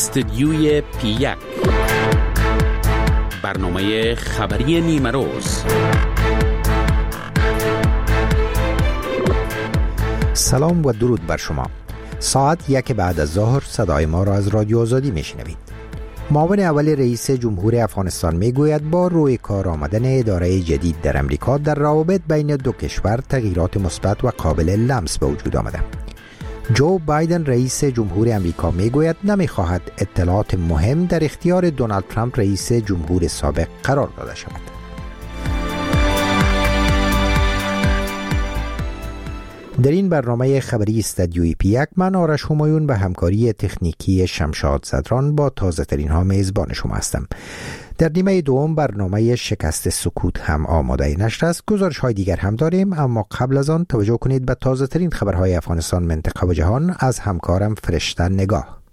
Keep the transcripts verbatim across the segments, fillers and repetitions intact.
استدیوی پی یک، برنامه خبری نیمه روز. سلام و درود بر شما. ساعت یک بعد از ظهر صدای ما را از رادیو آزادی میشنوید. معاون اول رئیس جمهور افغانستان میگوید با روی کار آمدن اداره جدید در امریکا در روابط بین دو کشور تغییرات مثبت و قابل لمس به وجود آمده. جو بایدن رئیس جمهور امریکا میگوید نمیخواهد اطلاعات مهم در اختیار دونالد ترامپ رئیس جمهور سابق قرار داده شود. در این برنامه خبری استدیوی پی یک من آرش همایون به همکاری تکنیکی شمشاد زدران با تازه ترین ها میزبان شما هستم. در نیمه دوم برنامه شکست سکوت هم آماده نشر است. گزارش های دیگر هم داریم، اما قبل از آن توجه کنید به تازه ترین خبرهای افغانستان، منطقه و جهان از همکارم فرشته نگاه.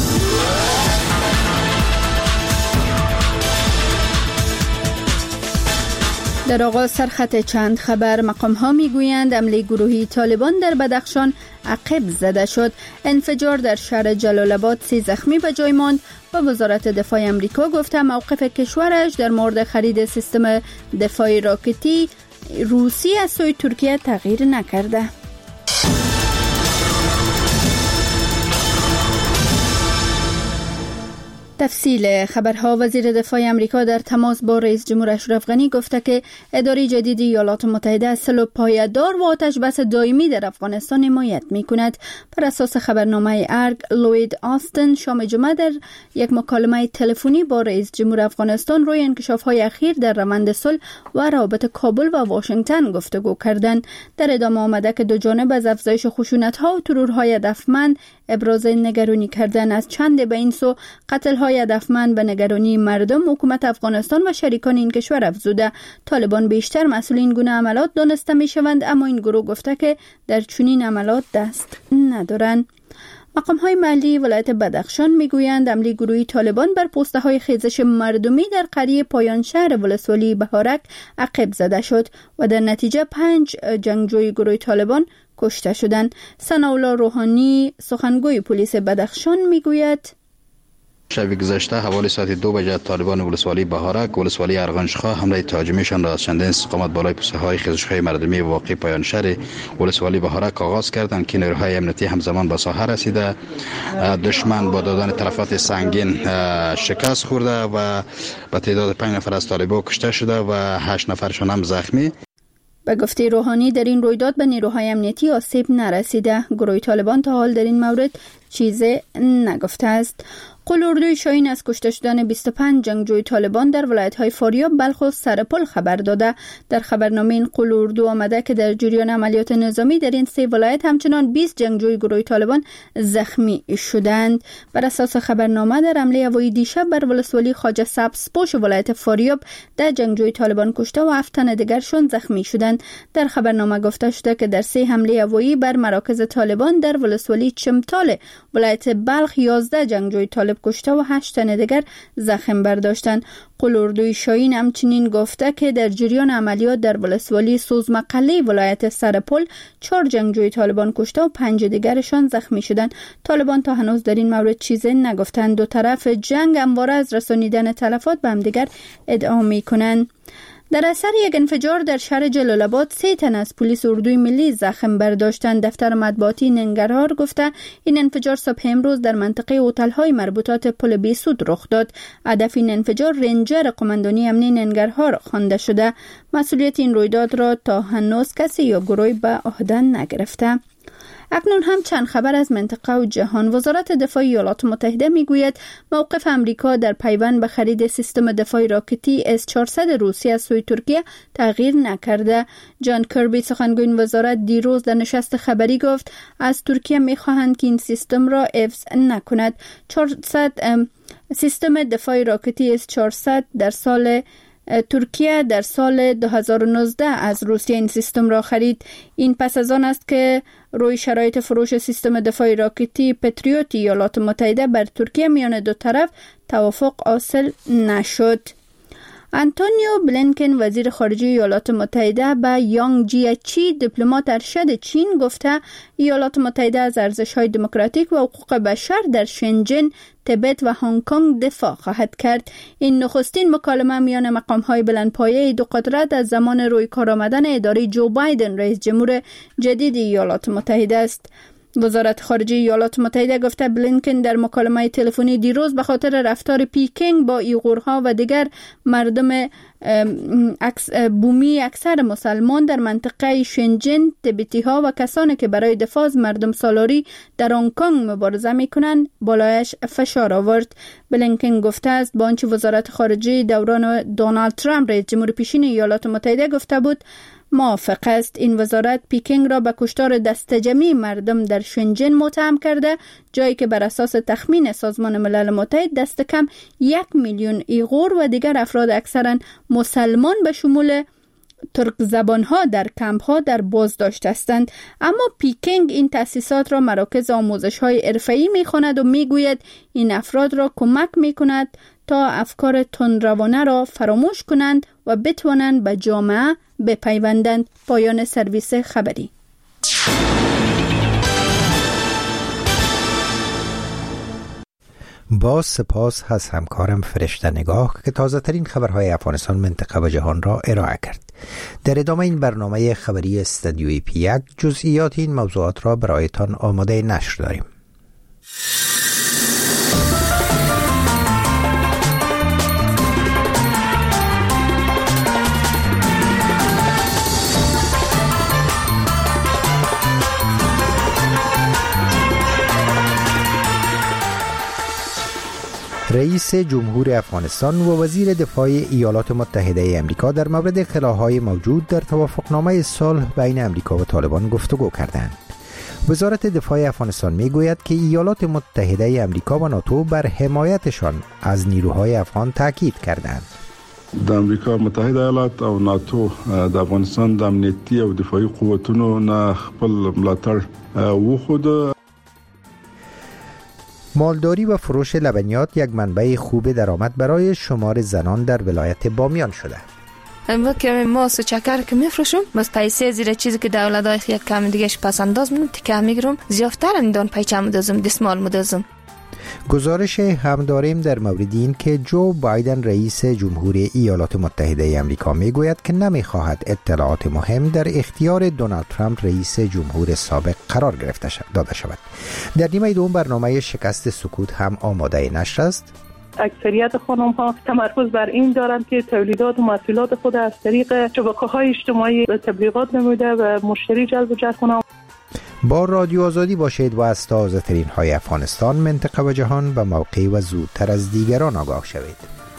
در آغاز سرخط چند خبر. مقام ها می گویند حمله گروهی طالبان در بدخشان عقب زده شد. انفجار در شهر جلال آباد، سی زخمی به جای ماند و وزارت دفاع امریکا گفته موقف کشورش در مورد خرید سیستم دفاعی راکتی روسی از سوی ترکیه تغییر نکرده. تفصیل خبرها. وزیر دفاع امریکا در تماس با رئیس جمهور اشرف غنی گفته که اداره جدید ایالات متحده از صلح پایدار و آتش بس دائمی در افغانستان حمایت می‌کند. بر اساس خبرنامه ارگ، لوید آستن شام جمعه در یک مکالمه تلفنی با رئیس جمهور افغانستان روی انکشاف‌های اخیر در روند صلح و روابط کابل و واشنگتن گفتگو کردند. در ادامه آمده که دو جانب از افزایش خشونت‌ها و ترورهای هدفمند ابراز نگرانی کردن. از چند به این سو قتل‌های هدفمند به نگرانی مردم، حکومت افغانستان و شریکان این کشور افزوده. طالبان بیشتر مسئول این گونه عملات دانسته می‌شوند، اما این گروه گفته که در چنین عملات دست ندارند. مقام‌های محلی ولایت بدخشان میگویند حمله گروهی طالبان بر پسته‌های خیزش مردمی در قریه پایان شهر ولسوالی بهارک عقب زده شد و در نتیجه پنج جنگجوی گروه طالبان کشته شدند. ثناءالله روحانی سخنگوی پلیس بدخشان میگوید شب گذشته حوالی ساعت دو بجه طالبان ولسوالی بهارک، ولسوالی ارغنجخا حمله تهاجمیشان را از چندین استقامت بالای پسته‌های خیزش‌های مردمی واقع پایان شهر ولسوالی بهارک آغاز کردند که نیروهای امنیتی همزمان به ساحه رسیده. دشمن با دادن تلفات سنگین شکست خورده و به تعداد پنج نفر از طالبان کشته شده و هشت نفرشان هم زخمی. به گفته روحانی در این رویداد به نیروهای امنیتی آسیب نرسیده. گروه طالبان تا حال در این مورد چیزی نگفته است. قلوردوی شاهین از کشته شدن بیست و پنج جنگجوی طالبان در ولایت‌های فاریاب، بلخ و سرپل خبر داده. در خبرنامه این قلوردو آمده که در جریان عملیات نظامی در این سه ولایت همچنان بیست جنگجوی گروه طالبان زخمی شدند. بر اساس خبرنامه در حمله هوایی دیشب بر ولسوالی خواجه سبزپوش ولایت فاریاب ده جنگجوی طالبان کشته و هفت تن دیگرشون زخمی شدند. در خبرنامه گفته شده که در سه حمله هوایی بر مراکز طالبان در ولسوالی چمتال ولایت بلخ یازده جنگجوی طالب کشته و هشت تن دیگر زخم برداشتند. قلوردوی شاهین همچنین گفته که در جریان عملیات در ولسوالی سوزمقلی ولایت سرپل چهار جنگجوی طالبان کشته و پنج دیگرشان زخمی شدند. طالبان تا هنوز در این مورد چیزی نگفتند. دو طرف جنگ همواره از رسانیدن تلفات به همدیگر ادعا می‌کنند. در اثر یک انفجار در شهر جلال آباد، سه تن از پلیس اردوی ملی زخم برداشتند. دفتر مطبوعاتی ننگرهار گفته این انفجار صبح امروز در منطقه هتل‌های مربوطات پل بیسود رخ داد. هدف این انفجار رنجر قماندانی امنی ننگرهار خوانده شده. مسئولیت این رویداد را تا هنوز کسی یا گروهی به عهده نگرفته. اکنون هم چند خبر از منطقه و جهان. وزارت دفاع ایالات متحده میگوید موقف امریکا در پیوند به خرید سیستم دفاعی راکتی اس چهارصد روسی از سوی ترکیه تغییر نکرده. جان کربی سخنگوی این وزارت دیروز در نشست خبری گفت از ترکیه میخواهند که این سیستم را حفظ نکند. چهارصد سیستم دفاعی راکتی اس چهارصد در سال ترکیه در سال دو هزار و نوزده از روسیه این سیستم را خرید. این پس از آن است که روی شرایط فروش سیستم دفاعی راکتی پتریوت ایالات متحده بر ترکیه میان دو طرف توافق حاصل نشد. آنتونیو بلینکن وزیر خارجه ایالات متحده به یانگ جیچی دیپلمات ارشد چین گفته ایالات متحده از ارزش‌های دموکراتیک و حقوق بشر در شنژن، تبت و هنگ کنگ دفاع خواهد کرد. این نخستین مکالمه میان مقام‌های بلندپایه دو قدرت از زمان روی کار آمدن اداره جو بایدن رئیس جمهور جدید ایالات متحده است. وزارت خارجه ایالات متحده گفته بلینکن در مکالمه تلفنی دیروز به خاطر رفتار پیکینگ با ایغورها و دیگر مردم اکس بومی اکثر مسلمان در منطقه شنژن، تبتی ها و کسانی که برای دفاع از مردم سالاری در هنگ کنگ مبارزه میکنند بالایش فشار آورد. بلینکن گفته است با آنچه وزارت خارجه دوران دونالد ترامپ رئیس جمهور پیشین ایالات متحده گفته بود موافق است. این وزارت پیکینگ را به کشتار دست جمعی مردم در شنژن متهم کرده، جایی که بر اساس تخمین سازمان ملل متحد دست کم یک میلیون ایغور و دیگر افراد اکثرا مسلمان به شمول ترک زبان ها در کمپ ها در بازداشت هستند. اما پیکینگ این تأسیسات را مراکز آموزش های حرفه‌ای می خواند و می گوید این افراد را کمک می کند تا افکار تندروانه را فراموش کنند و بتوانند به جامعه بپیوندند. پایان سرویس خبری. با سپاس از همکارم فرشته نگاه که تازه ترین خبرهای افغانستان، منطقه و جهان را ارائه کرد. در ادامه این برنامه خبری استودیوی پی یک جزئیات این موضوعات را برایتان آماده نشر داریم. رئیس جمهور افغانستان و وزیر دفاع ایالات متحده آمریکا در مورد خلاهای موجود در توافقنامه صلح بین آمریکا و طالبان گفتگو کردند. وزارت دفاع افغانستان میگوید که ایالات متحده آمریکا و ناتو بر حمایتشان از نیروهای افغان تاکید کردند. د امریکا متحده ایالات او ناتو د افغانستان د امنیتي او دفاعي قوتونو نه خپل ملاتړ وښود. مالداری و فروش لبنیات یک منبع خوب درآمد برای شمار زنان در ولایت بامیان شده. ما که ماست و چکر که میفروشم بس پیسه زیر چیزی که دولتای یک کم دیگهش پس انداز میدم تیکه میگیرم زیافتر اندان پیچه مدازم دستمال مدازم. گزارش هم داریم در مورد این که جو بایدن رئیس جمهور ایالات متحده آمریکا میگوید که نمیخواهد اطلاعات مهم در اختیار دونالد ترامپ رئیس جمهور سابق قرار گرفته داده شود. در نیمه دوم برنامه شکست سکوت هم آماده نشر است. اکثریت خانم ها تمرکز بر این دارند که تولیدات و محصولات خود از طریق شبکه‌های اجتماعی تبلیغات نموده و مشتری جلب و جذب کنند. با رادیو آزادی باشید و از تازه ترین های افغانستان، منطقه و جهان به موقع و زودتر از دیگران آگاه شوید.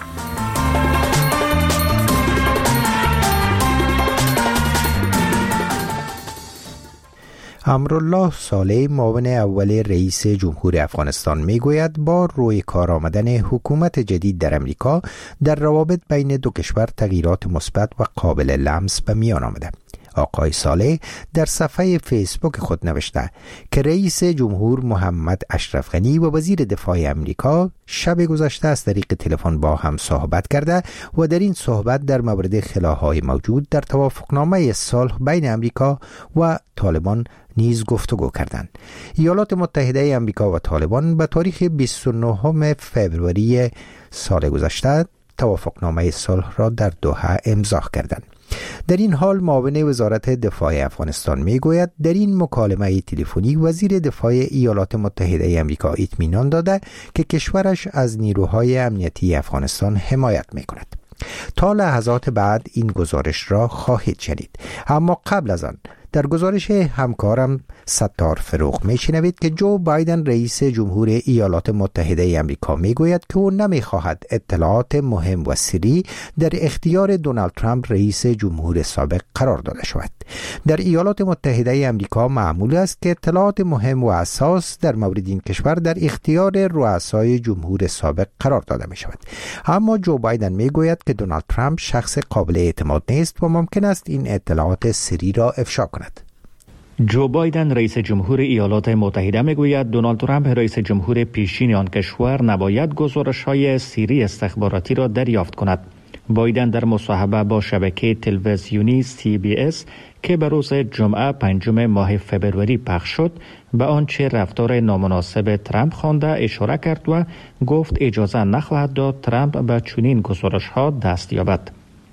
امرالله صالح معاون اول رئیس جمهور افغانستان میگوید با روی کار آمدن حکومت جدید در امریکا در روابط بین دو کشور تغییرات مثبت و قابل لمس به میان آمده. آقای صالح در صفحه فیسبوک خود نوشته که رئیس جمهور محمد اشرف غنی و وزیر دفاع امریکا شب گذشته از طریق تلفن با هم صحبت کرده و در این صحبت در مورد خلاهای موجود در توافقنامه صلح بین امریکا و طالبان نیز گفتگو کردند. ایالات متحده آمریکا و طالبان به تاریخ بیست و نهم فوریه سال گذشته توافقنامه صلح را در دوحه امضا کردند. در این حال معاون وزارت دفاع افغانستان میگوید در این مکالمه تلفنی وزیر دفاع ایالات متحده آمریکا اطمینان داده که کشورش از نیروهای امنیتی افغانستان حمایت میکند. تا لحظات بعد این گزارش را خواهید شنید، اما قبل از آن در گزارش همکارم ستار فروغ میشنوید که جو بایدن رئیس جمهور ایالات متحده آمریکا میگوید که او نمیخواهد اطلاعات مهم و سری در اختیار دونالد ترامپ رئیس جمهور سابق قرار داده شود. در ایالات متحده آمریکا معمول است که اطلاعات مهم و اساس در مورد این کشور در اختیار رؤسای جمهور سابق قرار داده می شود. اما جو بایدن میگوید که دونالد ترامپ شخص قابل اعتماد نیست و ممکن است این اطلاعات سری را افشا کند. جو بایدن رئیس جمهور ایالات متحده میگوید دونالد ترامپ رئیس جمهور پیشین آن کشور نباید گزارش‌های سری استخباراتی را دریافت کند. بایدن در مصاحبه با شبکه تلویزیونی سی بی اس که به روز جمعه پنجم ماه فبروری پخش شد به آنچه رفتار نامناسب ترامپ خوانده اشاره کرد و گفت اجازه نخواهد داد ترامپ به چنین گزارش‌ها دست یابد.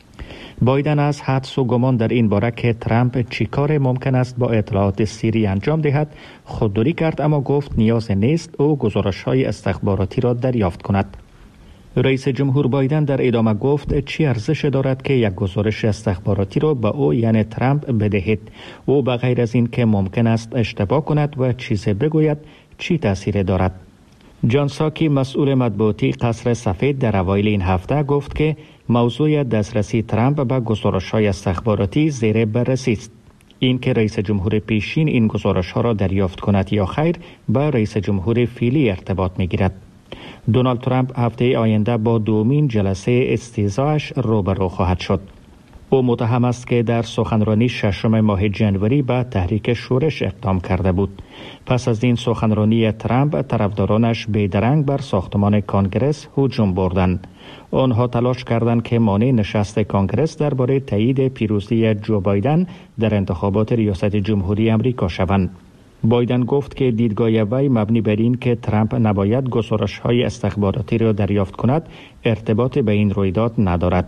بایدن از حدس و گمان در این باره که ترامپ چی کار ممکن است با اطلاعات سری انجام دهد خودداری کرد، اما گفت نیاز نیست او گزارش‌های استخباراتی را دریافت کند. رئیس جمهور بایدن در ادامه گفت چی ارزش دارد که یک گزارش استخباراتی را به او یعنی ترامپ بدهید؟ او به غیر از این که ممکن است اشتباه کند و چیزی بگوید چی تاثیر دارد؟ جان ساکی مسئول مطبوعاتی قصر سفید در اوایل این هفته گفت که موضوع دسترسی ترامپ به گزارش‌های استخباراتی زیر بررسی است. این که رئیس جمهور پیشین این گزارش‌ها را دریافت کند یا خیر با رئیس جمهور فعلی ارتباط می‌گیرد. دونالد ترامپ هفته آینده با دومین جلسه استیضاحش روبرو خواهد شد. او متهم است که در سخنرانی ششم ماه جنوری به تحریک شورش اقدام کرده بود. پس از این سخنرانی ترامپ طرفدارانش بیدرنگ بر ساختمان کانگرس هجوم بردند. آنها تلاش کردند که مانع نشست کانگرس درباره تایید پیروزی جو بایدن در انتخابات ریاست جمهوری آمریکا شوند. بایدن گفت که دیدگاه وی مبنی بر این که ترامپ نباید گزارش‌های استخباراتی را دریافت کند ارتباط به این رویداد ندارد.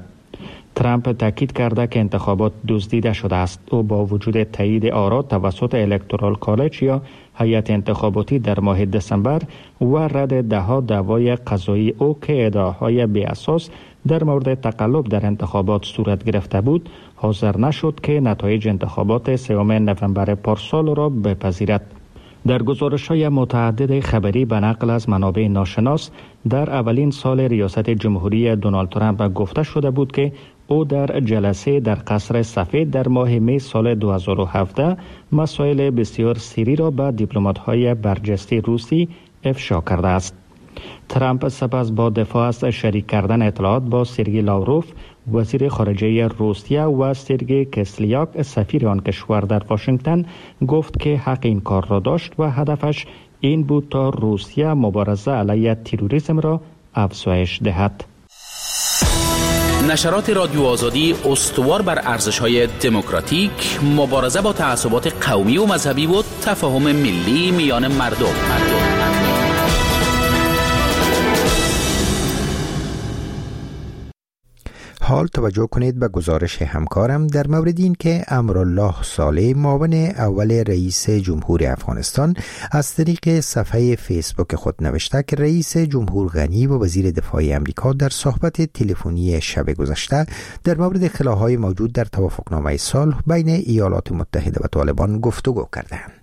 ترامپ تاکید کرده که انتخابات دزدیده شده است. او با وجود تایید آرا توسط الکترال کالج یا هیئت انتخاباتی در ماه دسامبر و رد ده‌ها دعوای قضایی او که ادعاهای بی اساس در مورد تقلب در انتخابات صورت گرفته بود، حاضر نشد که نتایج انتخابات سوم نوامبر پارسال را بپذیرد. در گزارش‌های متعدد خبری به نقل از منابع ناشناس در اولین سال ریاست جمهوری دونالد ترامپ گفته شده بود که او در جلسه در قصر سفید در ماه می سال دو هزار و هفده مسائل بسیار سری را به دیپلمات‌های برجسته روسی افشا کرده است. ترامپ سپس با دفاع از شریک کردن اطلاعات با سرگئی لاوروف وزیر خارجه روسیه و سرگئی کسلیاک سفیر آن کشور در واشنگتن گفت که حق این کار را داشت و هدفش این بود تا روسیه مبارزه علیه تروریسم را افزایش دهد. نشرات رادیو آزادی استوار بر ارزش‌های دموکراتیک، مبارزه با تعصبات قومی و مذهبی و تفاهم ملی میان مردم. مردم. حال توجه کنید به گزارش همکارم در مورد این که امرالله صالح معاون اول رئیس جمهور افغانستان از طریق صفحه فیسبوک خود نوشته که رئیس جمهور غنی و وزیر دفاع امریکا در صحبت تلفنی شب گذشته در مورد خلاهای موجود در توافقنامه صلح بین ایالات متحده و طالبان گفتگو کردند.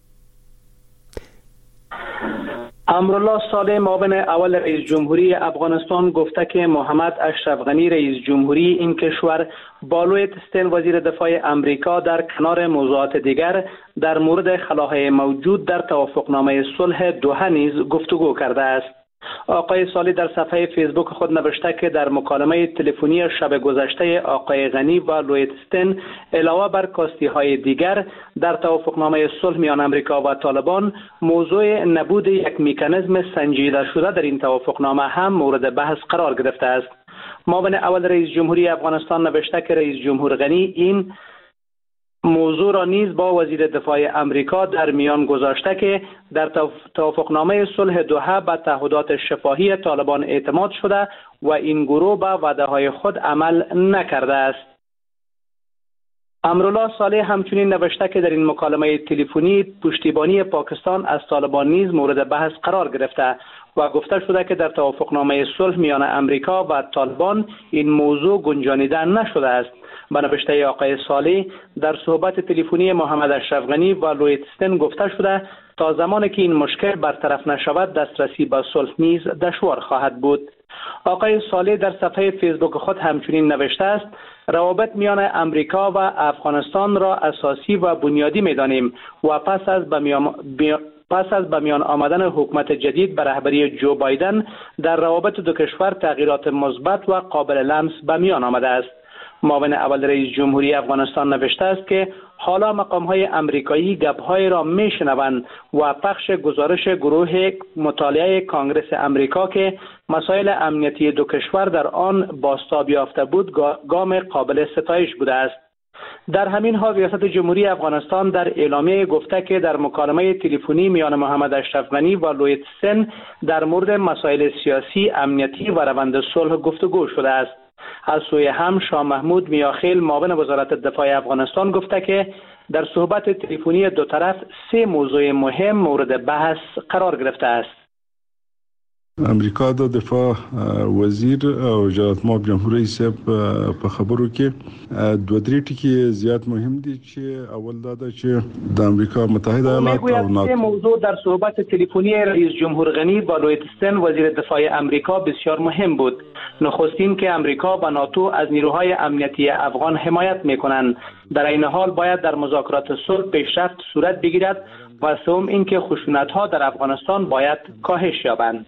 امرالله صالح معاون اول رئیس جمهوری افغانستان گفته که محمد اشرف غنی رئیس جمهوری این کشور با لوید استن وزیر دفاع امریکا در کنار موضوعات دیگر در مورد خلاهای موجود در توافقنامه صلح دوحه نیز گفتگو کرده است. آقای صالح در صفحه فیسبوک خود نوشته که در مکالمه تلفنی شب گذشته آقای غنی و لوید استن علاوه بر کاستی های دیگر در توافقنامه صلح میان امریکا و طالبان موضوع نبود یک مکانیزم سنجیده شده در این توافقنامه هم مورد بحث قرار گرفته است. معاون اول رئیس جمهوری افغانستان نوشته که رئیس جمهور غنی این موضوع را نیز با وزیر دفاع امریکا در میان گذاشته که در توافقنامه صلح دوحه به تعهدات شفاهی طالبان اعتماد شده و این گروه به وعده‌های خود عمل نکرده است. امرالله صالح همچنین نوشته که در این مکالمه تلفنی پشتیبانی پاکستان از طالبان نیز مورد بحث قرار گرفته و گفته شده که در توافقنامه صلح میان امریکا و طالبان این موضوع گنجانیده نشده است. به نوشته آقای صالح در صحبت تلفنی محمد اشرف غنی و لوید استن گفته شده تا زمانی که این مشکل برطرف نشود دسترسی به صلح نیز دشوار خواهد بود. آقای صالح در صفحه فیسبوک خود همچنین نوشته است روابط میان امریکا و افغانستان را اساسی و بنیادی می‌دانیم و پس از به میان پس از به میان آمدن حکومت جدید به رهبری جو بایدن در روابط دو کشور تغییرات مثبت و قابل لمس به میان آمده است. معاون اول رئیس جمهوری افغانستان نوشته است که حالا مقام‌های آمریکایی گپ‌های را می‌شنوند و پخش گزارش گروه مطالعه کانگرس آمریکا که مسائل امنیتی دو کشور در آن بازتاب یافته بود گام قابل ستایش بوده است. در همین حال ریاست جمهوری افغانستان در اعلامیه گفته که در مکالمه تلفنی میان محمد اشرف غنی و لویت سن در مورد مسائل سیاسی، امنیتی و روند صلح گفتگو شده است. از سوی هم شاه محمود میاخیل معاون وزارت دفاع افغانستان گفته که در صحبت تلفنی دو طرف سه موضوع مهم مورد بحث قرار گرفته است. امریکا د دفاع وزیر او جناب ماب جمهوریت صاحب په خبرو کې دوه درې ټکي زیات مهم دي چې اول دا ده چې د امریکا متحده ایالات او ناتو موضوع در صحبت تلفنی رئیس جمهور غنی با لویت استن وزیر دفاع امریکا بسیار مهم بود. نخستین که امریکا و ناتو از نیروهای امنیتی افغان حمایت میکنند. در این حال باید در مذاکرات صلح پیشرفت صورت بگیرد و سوم اینکه خشونت‌ها در افغانستان باید کاهش یابند.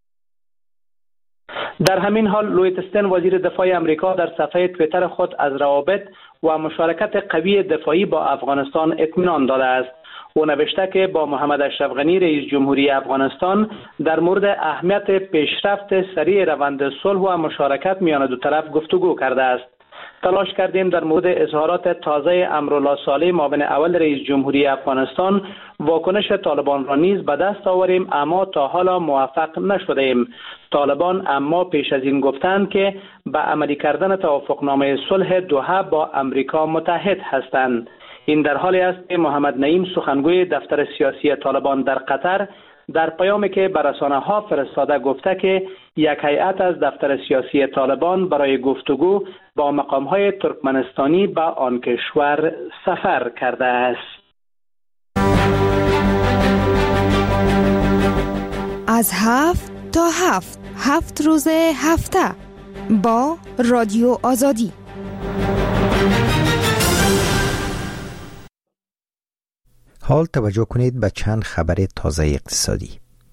در همین حال لویت استن وزیر دفاع امریکا در صفحه توییتر خود از روابط و مشارکت قوی دفاعی با افغانستان اطمینان داده است. او نوشته که با محمد اشرف غنی رئیس جمهوری افغانستان در مورد اهمیت پیشرفت سریع روند صلح و مشارکت میان دو طرف گفتگو کرده است. تلاش کردیم در مورد اظهارات تازه امرالله صالح معاون اول رئیس جمهوری افغانستان واکنش طالبان را نیز به دست آوریم، اما تا حالا موفق نشدیم. طالبان اما پیش از این گفتند که به عملی کردن توافقنامه صلح دوحه با امریکا متحد هستند. این در حالی است که محمد نعیم سخنگوی دفتر سیاسی طالبان در قطر در پیامی که به رسانه‌ها فرستاده گفته که یک هیئت از دفتر سیاسی طالبان برای گفتگو با مقام‌های ترکمنستانی به آن کشور سفر کرده است. از هفت تا هفت هفت روز هفته با رادیو آزادی. حال توجه کنید به چند خبر تازه اقتصادی.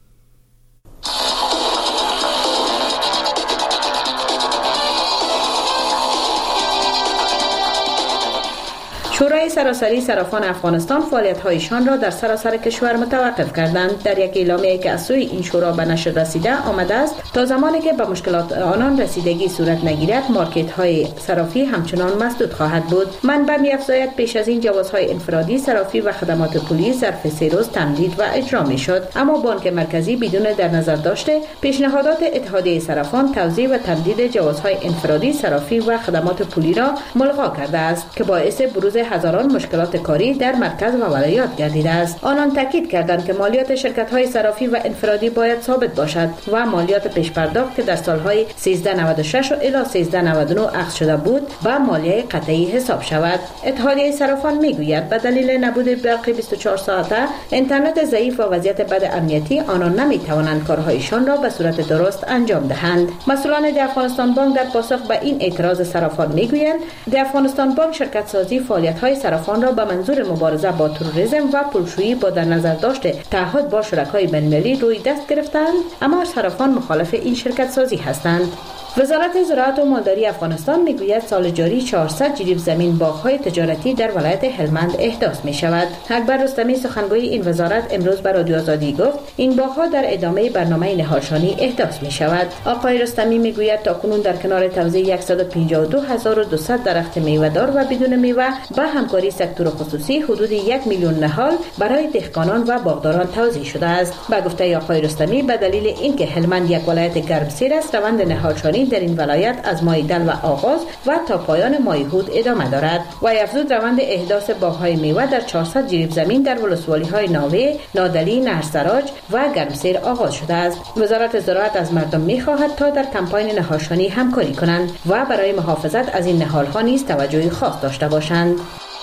شورای سراسری صرافان افغانستان فعالیت‌هایشان را در سراسر کشور متوقف کردند. در یک اعلامیه که از سوی این شورا به نشر رسیده آمده است تا زمانی که به مشکلات آنان رسیدگی صورت نگیرد مارکت‌های صرافی همچنان مسدود خواهد بود. منبع می‌افزاید پیش از این جوازهای انفرادی صرافی و خدمات پولی ظرف سه روز تمدید و اجرا می‌شد، اما بانک مرکزی بدون در نظر داشته پیشنهادات اتحادیه صرافان توزیع و تمدید جوازهای انفرادی صرافی و خدمات پولی را ملغا کرده است که باعث بروز هزاران مشکلات کاری در مرکز و ولایات گردیده است. آنان تاکید کردند که مالیات شرکت‌های صرافی و انفرادی باید ثابت باشد و مالیات پیش پرداخت که در سال‌های سیزده نود و شش و الی سیزده نود و نه اخذ شده بود با مالیه قطعی حساب شود. اتحادیه صرافان میگوید به دلیل نبود برق بیست و چهار ساعته، اینترنت ضعیف و وضعیت بد امنیتی آنان نمی‌توانند کارهایشان را به صورت درست انجام دهند. مسئولان د افغانستان بانک در پاسخ به این اعتراض صرافان میگویند د افغانستان بانک شرکت سازی فعالیت‌های صرافان را به منظور مبارزه با تروریسم و پولشویی با در نظر داشته تعهد با شرکای بین‌المللی روی دست گرفتند، اما صرافان مخالف این شرکت سازی هستند. وزارت زراعت و مالداری افغانستان میگوید سال جاری چهارصد جریب زمین باغ‌های تجارتی در ولایت هلمند احداث می‌شود. اکبر رستمی سخنگوی این وزارت امروز به رادیو آزادی گفت این باغ‌ها در ادامه برنامه نهالشانی احداث می‌شود. آقای رستمی میگوید تاکنون در کنار توزیع صد و پنجاه و دو هزار و دویست درخت میوه‌دار و بدون میوه با همکاری سکتور خصوصی حدود یک میلیون نهال برای دهقانان و باغداران توزیع شده است. با گفته آقای رستمی به دلیل اینکه هلمند یک ولایت گرمسیر است، روند نهالشانی در این ولایت از ماه دل و آغاز و تا پایان ماه هود ادامه دارد. و افزود روند احداث باغ‌های میوه در چهارصد جریب زمین در ولسوالی‌های ناوه، نادلی، نهرسراج و گرمسیر آغاز شده است. وزارت زراعت از مردم می‌خواهد تا در کمپاین نهالشانی همکاری کنند و برای محافظت از این نهال‌ها نیز توجه خاص داشته باشند.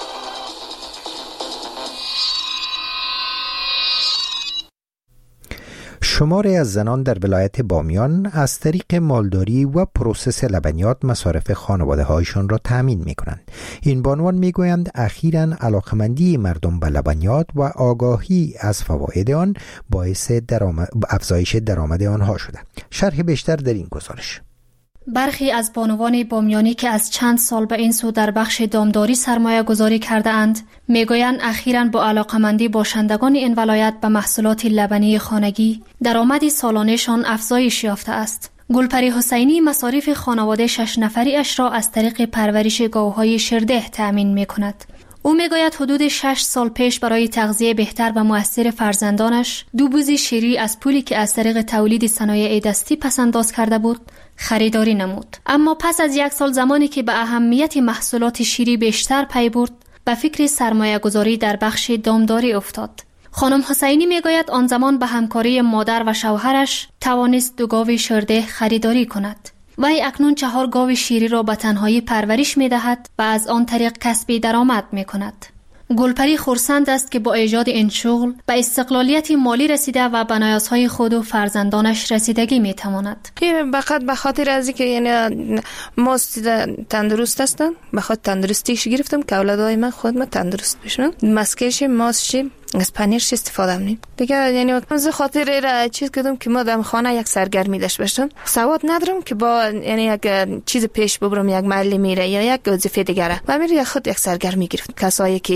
شماری از زنان در ولایت بامیان از طریق مالداری و پروسس لبنیات مصارف خانواده هایشان را تامین می کنند. این بانوان می گویند اخیراً علاقمندی مردم به لبنیات و آگاهی از فواید آن باعث درآمد افزایش درآمد آنها شده. شرح بیشتر در این گزارش. برخی از بانوان بامیانی که از چند سال به این سو در بخش دامداری سرمایه گذاری کرده اند میگویند اخیراً با علاقمندی باشندگان این ولایت به محصولات لبنی خانگی درآمد سالانه‌شان افزایش یافته است. گلپری حسینی مصارف خانواده شش نفری اش را از طریق پرورش گاوهای شرده تأمین می کند. او میگوید حدود شش سال پیش برای تغذیه بهتر و مؤثر فرزندانش دو بوزی شیری از پولی که از طریق تولید صنایع دستی پسنداز کرده بود خریداری نمود. اما پس از یک سال زمانی که به اهمیت محصولات شیری بیشتر پی برد به فکر سرمایه گذاری در بخش دامداری افتاد. خانم حسینی میگوید آن زمان به همکاری مادر و شوهرش توانست دو گاو شرده خریداری کند. وی اکنون چهار گاو شیری را به تنهایی پرورش می دهد و از آن طریق کسب درآمد می کند. گلپری خرسند است که با ایجاد این شغل به استقلالیت مالی رسیده و به نیازهای خود و فرزندانش رسیدگی می تواند. فقط به خاطر از اینکه یعنی ما تندرست هستم، به خاطر تندرستیش گرفتم که اولادای من خودم تندرست بشن. مسکش ماست از پنیرش استفاده کنیم دیگه. یعنی از خاطر را چیز کردم که ما در خانه یک سرگرمی داشته باشم. سواد ندارم که با یعنی یک چیز پیش ببرم، یک محل میره یا یک وظیفه دیگه و میره خود یک سرگرمی گرفت. کسایی که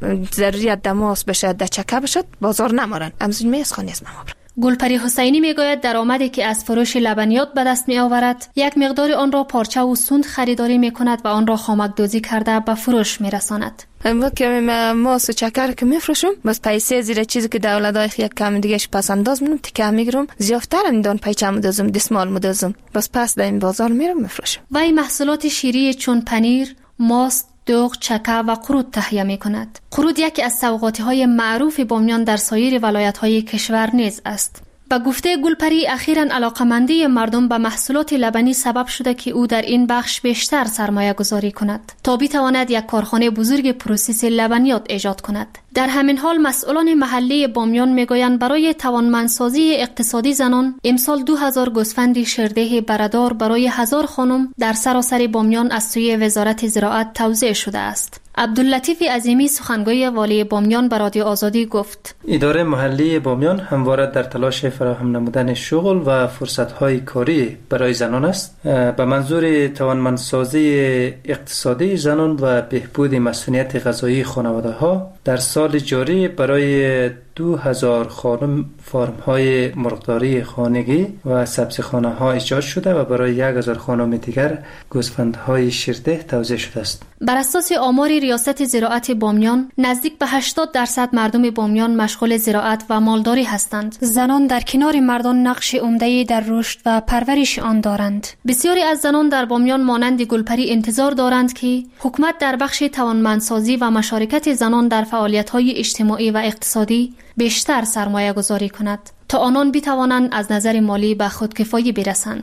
ضروریت دماس بشه دچکه بشه بازار نمارن امزون میز خانه از ما. گلپری حسینی میگوید درآمدی که از فروش لبنیات به دست می آورد یک مقدار آن را پارچه و سوند خریداری می کند و آن را خامک دوزی کرده به فروش می رساند. اما که ماست و چکر که میفروشم بس پیسه زیر چیزی که دولتای یک کم دیگهش پس انداز میکنم تیکه میگیرم زیافتر اندان پیچه مدازم دستمال مدازم بس پس در این بازار میرم میفروشم. وی محصولات شیری چون پنیر، ماست، دوغ، چکه و قرود تهیه می کند. قرود یکی از سوغاتی های معروف بامیان در سایر ولایت های کشور نیز است. با گفته گلپری اخیراً علاقمندی مردم به محصولات لبنی سبب شده که او در این بخش بیشتر سرمایه گذاری کند تا بتواند یک کارخانه بزرگ پروسس لبنیات ایجاد کند. در همین حال مسئولان محلی بامیان میگویند برای توانمندسازی اقتصادی زنان امسال دو هزار گوسفند شرده بردار برای هزار خانم در سراسر بامیان از سوی وزارت زراعت توزیع شده است. عبداللطیف عظیمی سخنگوی والی بامیان به رادیو آزادی گفت اداره محلی بامیان همواره در تلاش فراهم نمودن شغل و فرصت‌های کاری برای زنان است به منظور توانمندسازی اقتصادی زنان و بهبود مسئولیت غذایی خانواده‌ها. در سال جاری برای دو هزار خانم فارم‌های مرغداری خانگی و سبزیخانه ها ایجاد شده و برای یک هزار خانم دیگر گوسفندهای شرده توزیع شده است. بر اساس آمار ریاست زراعت بامیان نزدیک به هشتاد درصد مردم بامیان مشغول زراعت و مالداری هستند. زنان در کنار مردان نقش عمده‌ای در رشد و پرورش آن دارند. بسیاری از زنان در بامیان مانند گلپری انتظار دارند که حکومت در بخش توانمندسازی و مشارکت زنان در فعالیت‌های اجتماعی و اقتصادی بیشتر سرمایه گذاری کند تا آنان بتوانند از نظر مالی به خودکفایی برسند.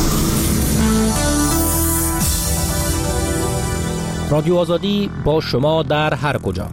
رادیو آزادی با شما در هر کجا.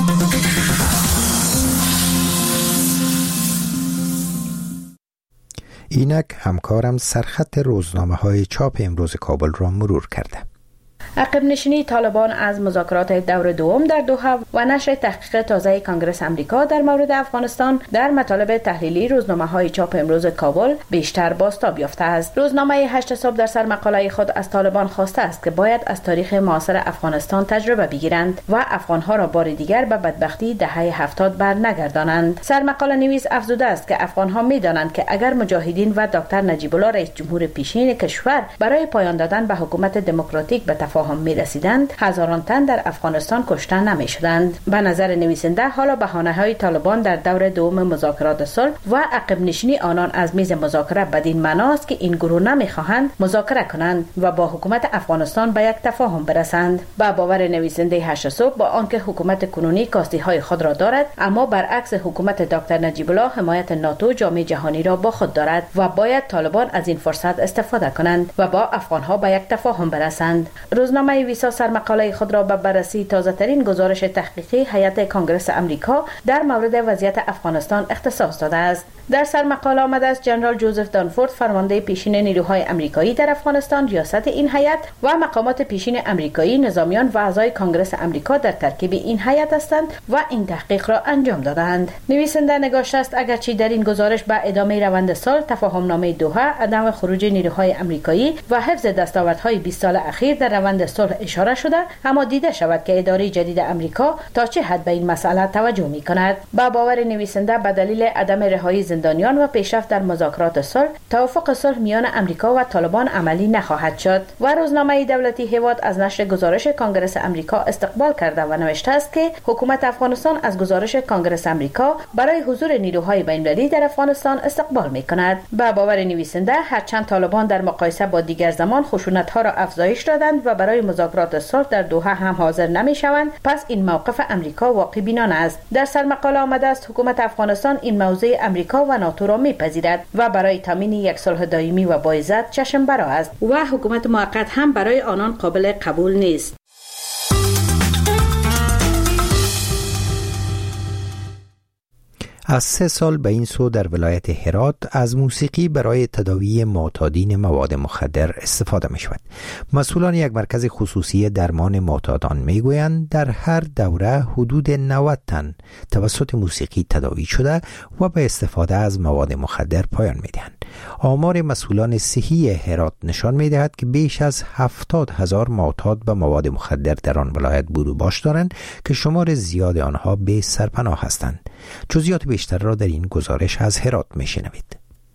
اینک همکارم سرخط روزنامه های چاپ امروز کابل را مرور کرده. عقب نشینی طالبان از مذاکرات دور دوم در دوحه و نشر تحقیق تازه کنگره امریکا در مورد افغانستان در مطالب تحلیلی روزنامه‌های چاپ امروز کابل بیشتر بازتاب یافته است. روزنامه هشت صبح در سرمقاله خود از طالبان خواسته است که باید از تاریخ معاصر افغانستان تجربه بگیرند و افغانها را بار دیگر به بدبختی دهه هفتاد برنگردانند. سرمقاله نویس افزوده است که افغانها می‌دانند که اگر مجاهدین و دکتر نجیب الله رئیس جمهور پیشین کشور برای پایان دادن به حکومت دموکراتیک به تفاهم می رسیدند هزاران تن در افغانستان کشته نمی شدند. به نظر نویسنده حالا بهانه‌های طالبان در دور دوم مذاکرات صلح و عقب نشینی آنان از میز مذاکره بدین معناست که این گروه نمی خواهند مذاکره کنند و با حکومت افغانستان به یک تفاهم برسند. با باور نویسنده هشت صبح با آنکه حکومت کنونی کاستی های خود را دارد اما برعکس حکومت دکتر نجیب الله حمایت ناتو جامعه جهانی را با خود دارد و باید طالبان از این فرصت استفاده کنند و با افغانها به یک تفاهم برسند. روز روزنامه ویسا سرمقاله خود را به بررسی تازه‌ترین گزارش تحقیقی هیئت کنگره آمریکا در مورد وضعیت افغانستان اختصاص داده است. در سرمقاله آمده است جنرال جوزف دانفورد، فرمانده پیشین نیروهای آمریکایی در افغانستان، ریاست این هیئت و مقامات پیشین آمریکایی، نظامیان و اعضای کنگره آمریکا در ترکیب این هیئت هستند و این تحقیق را انجام دادند. نویسنده نگاشته است اگرچه در این گزارش به ادامه روند صلح، تفاهم‌نامه دوحه، عدم خروج نیروهای آمریکایی و حفظ دستاوردهای بیست سال اخیر در روند صلح اشاره شده، اما دیده شود که اداره جدید آمریکا تا چه حد به این مسئله توجه می‌کند. با باور نویسنده به دلیل عدم رهایی زندانیان و پیشرفت در مذاکرات صلح، توافق صلح میان آمریکا و طالبان عملی نخواهد شد. و روزنامه دولتی هیواد از نشر گزارش کنگره آمریکا استقبال کرده و نوشته است که حکومت افغانستان از گزارش کنگره آمریکا برای حضور نیروهای بین‌المللی در افغانستان استقبال می‌کند. با باور نویسنده هرچند طالبان در مقایسه با دیگر زمان خشونت‌ها را افزایش دادند و برای مذاکرات صلح در دوحه هم حاضر نمی‌شوند، پس این موقف آمریکا واقع بینانه است. در سرمقاله آمده است حکومت افغانستان این موضع آمریکا و ناتو را می‌پذیرد و برای تامین یک صلح دائمی و باعزت چشم برا است و حکومت موقت هم برای آنان قابل قبول نیست. از سه سال به این سو در ولایت هرات از موسیقی برای تداوی معتادین مواد مخدر استفاده می شود. مسئولان یک مرکز خصوصی درمان معتادان می گویند در هر دوره حدود نود تن توسط موسیقی تداوی شده و به استفاده از مواد مخدر پایان می دهند. آمار مسئولان صحی هرات نشان می دهد که بیش از هفتاد هزار معتاد به مواد مخدر در آن ولایت بود و باش دارند که شمار زیاد آنها به سرپناه هستند. جزئیات بیشتر را در این گزارش از هرات میشنوید.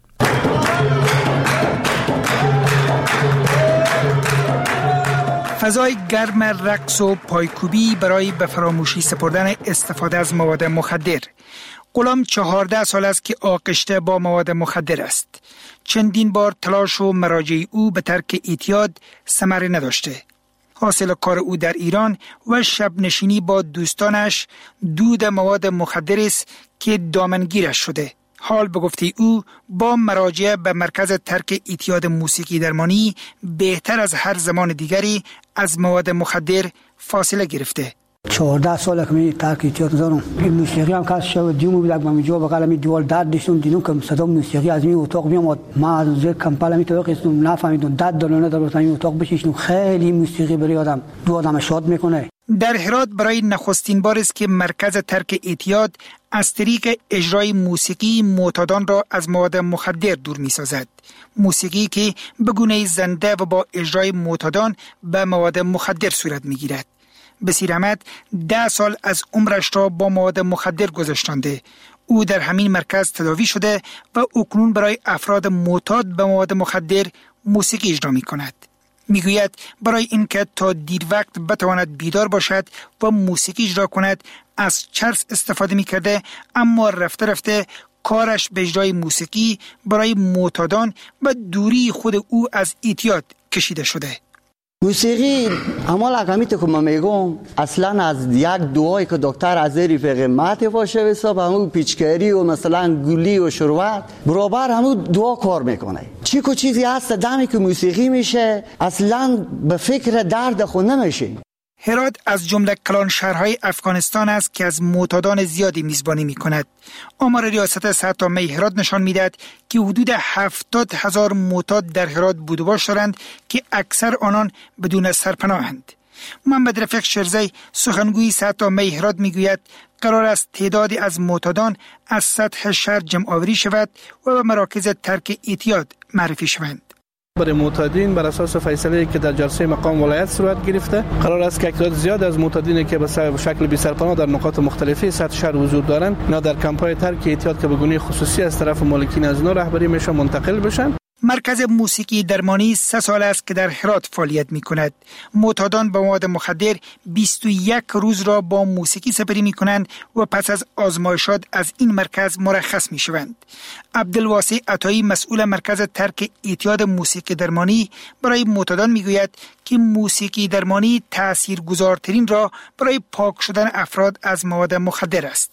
فضای گرم رقص و پایکوبی برای به فراموشی سپردن استفاده از مواد مخدر. غلام چهارده سال است که آغشته با مواد مخدر است. چندین بار تلاش و مراجع او به ترک اعتیاد ثمر نداشته. حاصل کار او در ایران و شب نشینی با دوستانش دود مواد مخدر است که دامنگیرش شده. حال به گفته او با مراجعه به مرکز ترک اعتیاد موسیقی درمانی بهتر از هر زمان دیگری از مواد مخدر فاصله گرفته. چهارده سال که من ترک اعتیاد دارم. این موسیقی هم کاش شو دیوم بود من جو بغل می دیوال داد داشتم دیدم که صدا موسیقی از می اتاق میام ما از زیر کمپالا می تو قسم نفهمیدم داد دلونه در این اتاق بشینم. خیلی موسیقی برای آدم دو آدم شاد میکنه. در هرات برای نخستین بار است که مرکز ترک اعتیاد از طریق اجرای موسیقی معتادان را از مواد مخدر دور می سازد. موسیقی که به گونه زنده و با اجرای معتادان به مواد مخدر صورت می گیرد. بصیر احمد ده سال از عمرش را با مواد مخدر گذشتانده. او در همین مرکز تداوی شده و اکنون برای افراد معتاد به مواد مخدر موسیقی اجرا می کند. می گوید برای اینکه تا دیر وقت بتواند بیدار باشد و موسیقی اجرا کند از چرس استفاده می کرده، اما رفته رفته کارش به اجرای موسیقی برای معتادان و دوری خود او از اعتیاد کشیده شده. موسیقی اما لقمیت که من میگم اصلا از یک دعایی که دکتر از رفیق مات باشه حساب همون پیچکاری و مثلا گلی و شروات برابر همون دعا کار میکنه. چی کو چیزی هست دمی که موسیقی میشه اصلا به فکر درد خود نمیشه. هرات از جمله کلان شهرهای افغانستان است که از معتادان زیادی میزبانی میکند. آمار ریاست صحت عامه هرات نشان میدهد که حدود هفتاد هزار معتاد در هرات بود و باش دارند که اکثر آنان بدون سرپناهند. محمد رفیق شرزی سخنگوی صحت عامه هرات میگوید قرار است تعدادی از معتادان از سطح شهر جمع آوری شود و به مراکز ترک اعتیاد معرفی شوند. برای معتادین بر اساس فیصله که در جلسه مقام ولایت صورت گرفته قرار است که تعداد زیاد از معتادینی که به شکل بی سرپناه در نقاط مختلفی سطح شهر حضور دارند اینا در کمپ‌های ترک اعتیاد که به گونه خصوصی از طرف مالکین از اینا رهبری میشه منتقل بشن. مرکز موسیقی درمانی سه سال است که در هرات فعالیت می کند. معتادان با مواد مخدر بیست و یک روز را با موسیقی سپری می کنند و پس از آزمایشات از این مرکز مرخص می شوند. عبدالواسع عطایی مسئول مرکز ترک اعتیاد موسیقی درمانی برای معتادان می گوید که موسیقی درمانی تاثیرگذارترین را برای پاک شدن افراد از مواد مخدر است.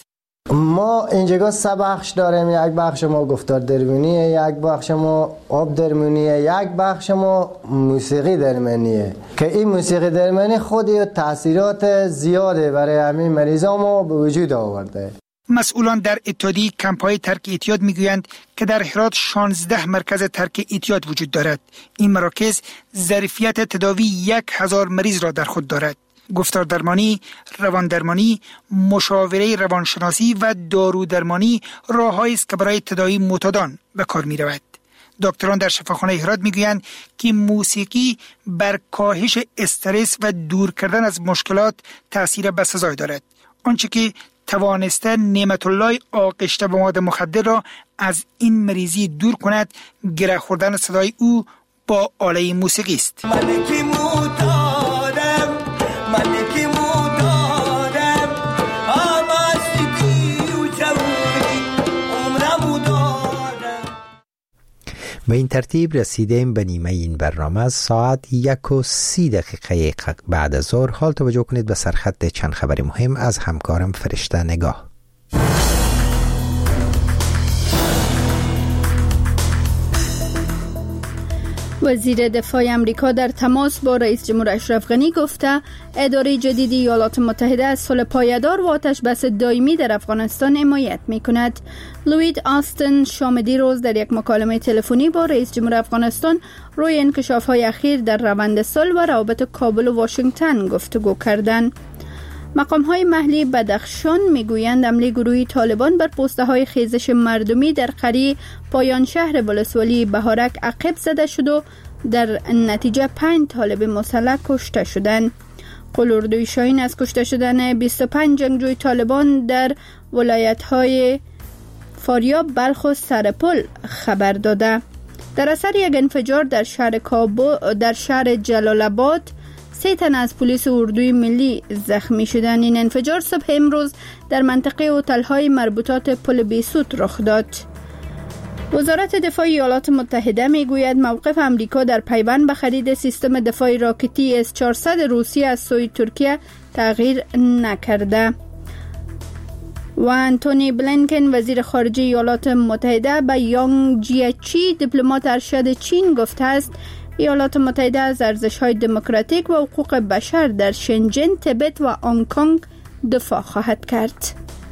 ما اینجا سه بخش داریم. یک بخش ما گفتار درمانیه، یک بخش ما آب درمانیه، یک بخش ما موسیقی درمانیه که این موسیقی درمانی خودی تاثیرات زیاده برای همین مریضا ما به وجود آورده. مسئولان در اتحادیه کمپ‌های ترک اعتیاد میگویند که در هرات شانزده مرکز ترک اعتیاد وجود دارد. این مراکز ظرفیت تداوی یک هزار مریض را در خود دارد. گفتار درمانی، روان درمانی، مشاوره روانشناسی و دارو درمانی راه‌هایی است که برای تداوی معتادان به کار می‌رود. دکتران در شفاخانه هرات میگویند که موسیقی بر کاهش استرس و دور کردن از مشکلات تأثیر بسزای دارد. آنچه که توانسته نعمت الله آغشته به مواد مخدر را از این مریضی دور کند، گره خوردن صدای او با آله موسیقی است. ملکی مودادم ملکی مودادم آماستی و جوانی عمرم مودادم. به این ترتیب رسیدیم به نیمه این برنامه. از ساعت یک و سی دقیقه بعد از ظهر. حال توجه کنید به سرخط چند خبر مهم از همکارم فرشته نگاه. وزیر دفاع امریکا در تماس با رئیس جمهور اشرف غنی گفته اداره جدید ایالات متحده از صلح پایدار و آتش بس دائمی در افغانستان حمایت می‌کند. لوید آستن شام دیروز در یک مکالمه تلفنی با رئیس جمهور افغانستان روی انکشاف‌های اخیر در روند صلح و روابط کابل و واشنگتن گفتگو کردند. مقام‌های محلی بدخشان میگویند حمله گروهی طالبان بر پوسته‌های خیزش مردمی در قریه پایان شهر ولسوالی بهارک عقب زده شد و در نتیجه پنج طالب مسلح کشته شدند. قلوردوی شاهین از کشته شدن بیست و پنج جنگجوی طالبان در ولایت‌های فاریاب، بلخ و سرپل خبر داده. در اثر یک انفجار در شهر کابل در شهر جلال آباد سه تن از پلیس اردوی ملی زخمی شدند. این انفجار صبح امروز در منطقه هتل‌های مربوطات پل بیسوت رخ داد. وزارت دفاع ایالات متحده میگوید موقف امریکا در پیوند به خرید سیستم دفاع راکتی اس چهارصد روسیه از سوی ترکیه تغییر نکرده. و انتونی بلینکن وزیر خارجه ایالات متحده به یانگ جیچی دیپلمات ارشد چین گفته است ایالات متحده از ارزش‌های دموکراتیک و حقوق بشر در شنجن، تبت و هنگ کنگ دفاع خواهد کرد.